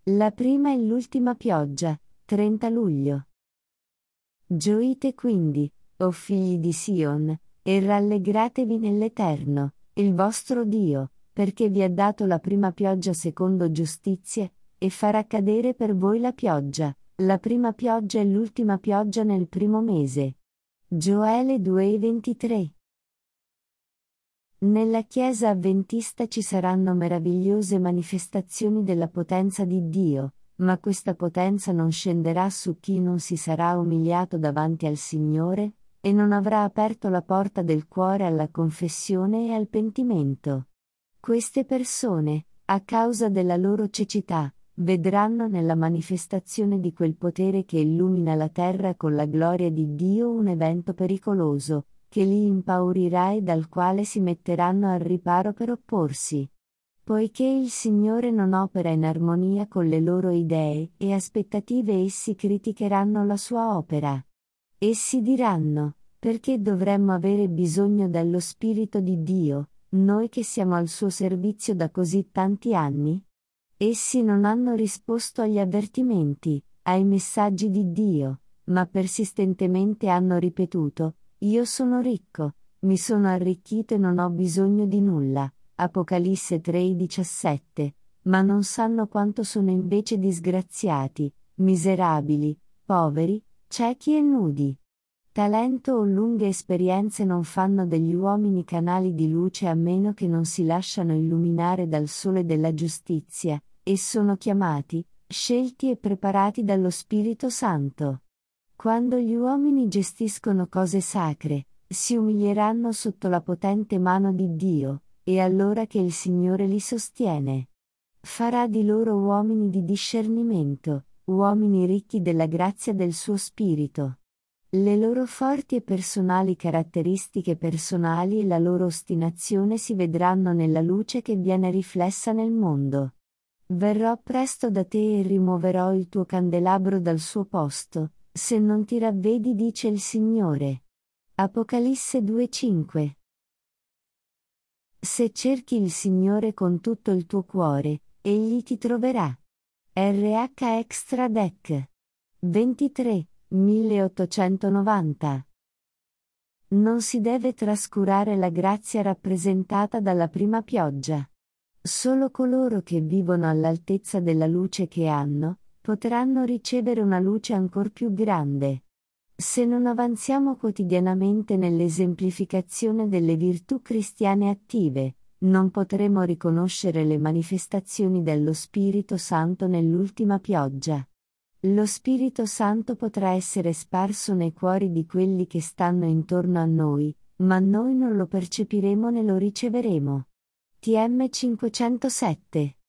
La prima e l'ultima pioggia, 30 luglio. Gioite quindi, o figli di Sion, e rallegratevi nell'Eterno, il vostro Dio, perché vi ha dato la prima pioggia secondo giustizie, e farà cadere per voi la prima pioggia e l'ultima pioggia nel primo mese. Gioele 2:23. Nella Chiesa Adventista ci saranno meravigliose manifestazioni della potenza di Dio, ma questa potenza non scenderà su chi non si sarà umiliato davanti al Signore, e non avrà aperto la porta del cuore alla confessione e al pentimento. Queste persone, a causa della loro cecità, vedranno nella manifestazione di quel potere che illumina la terra con la gloria di Dio un evento pericoloso, che li impaurirà e dal quale si metteranno al riparo per opporsi. Poiché il Signore non opera in armonia con le loro idee e aspettative, essi criticheranno la sua opera. Essi diranno: perché dovremmo avere bisogno dello Spirito di Dio, noi che siamo al suo servizio da così tanti anni? Essi non hanno risposto agli avvertimenti, ai messaggi di Dio, ma persistentemente hanno ripetuto: io sono ricco, mi sono arricchito e non ho bisogno di nulla. Apocalisse 3:17, ma non sanno quanto sono invece disgraziati, miserabili, poveri, ciechi e nudi. Talento o lunghe esperienze non fanno degli uomini canali di luce a meno che non si lasciano illuminare dal sole della giustizia, e sono chiamati, scelti e preparati dallo Spirito Santo. Quando gli uomini gestiscono cose sacre, si umilieranno sotto la potente mano di Dio, e allora che il Signore li sostiene. Farà di loro uomini di discernimento, uomini ricchi della grazia del suo Spirito. Le loro forti e personali caratteristiche personali e la loro ostinazione si vedranno nella luce che viene riflessa nel mondo. Verrò presto da te e rimuoverò il tuo candelabro dal suo posto, se non ti ravvedi, dice il Signore. Apocalisse 2:5. Se cerchi il Signore con tutto il tuo cuore, egli ti troverà. RH Extra Dec. 23, 1890. Non si deve trascurare la grazia rappresentata dalla prima pioggia. Solo coloro che vivono all'altezza della luce che hanno, potranno ricevere una luce ancor più grande. Se non avanziamo quotidianamente nell'esemplificazione delle virtù cristiane attive, non potremo riconoscere le manifestazioni dello Spirito Santo nell'ultima pioggia. Lo Spirito Santo potrà essere sparso nei cuori di quelli che stanno intorno a noi, ma noi non lo percepiremo né lo riceveremo. TM 507